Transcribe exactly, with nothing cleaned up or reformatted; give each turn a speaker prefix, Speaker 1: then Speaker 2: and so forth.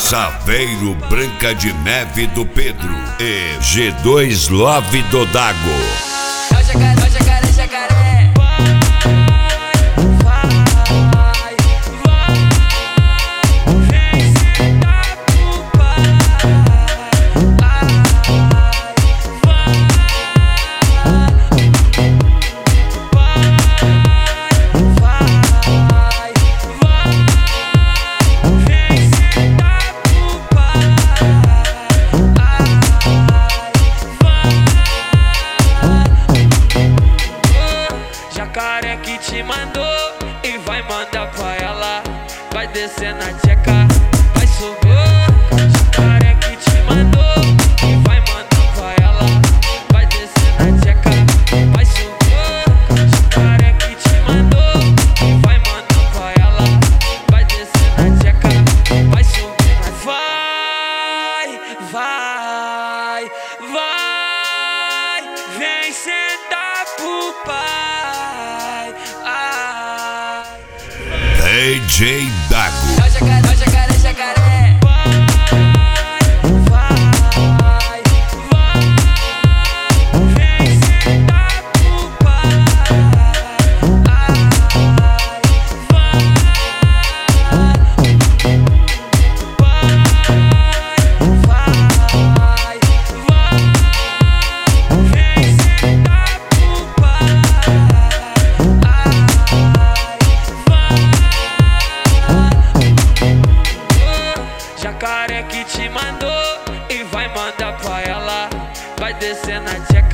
Speaker 1: Saveiro Branca de Neve do Pedro e G dois Love do Dago.
Speaker 2: É o jacaré, é o jacaré, jacaré. Jacaré que te mandou e vai mandar pra ela. Vai descer na tcheca, vai subir. Jacaré que te mandou e vai mandar pra ela. Vai descer na tcheca, vai subir. Jacaré que te mandou e vai mandar pra ela. Vai descer na tcheca, vai subir. Vai, vai, vai, vem sentar pro pai.
Speaker 1: D J Dago.
Speaker 2: É o jacaré, é o jacaré, jacaré. Vai, vai, vai, vem sentar pro pai. Jacaré que te mandou e vai mandar pra ela. Vai descer na tcheca.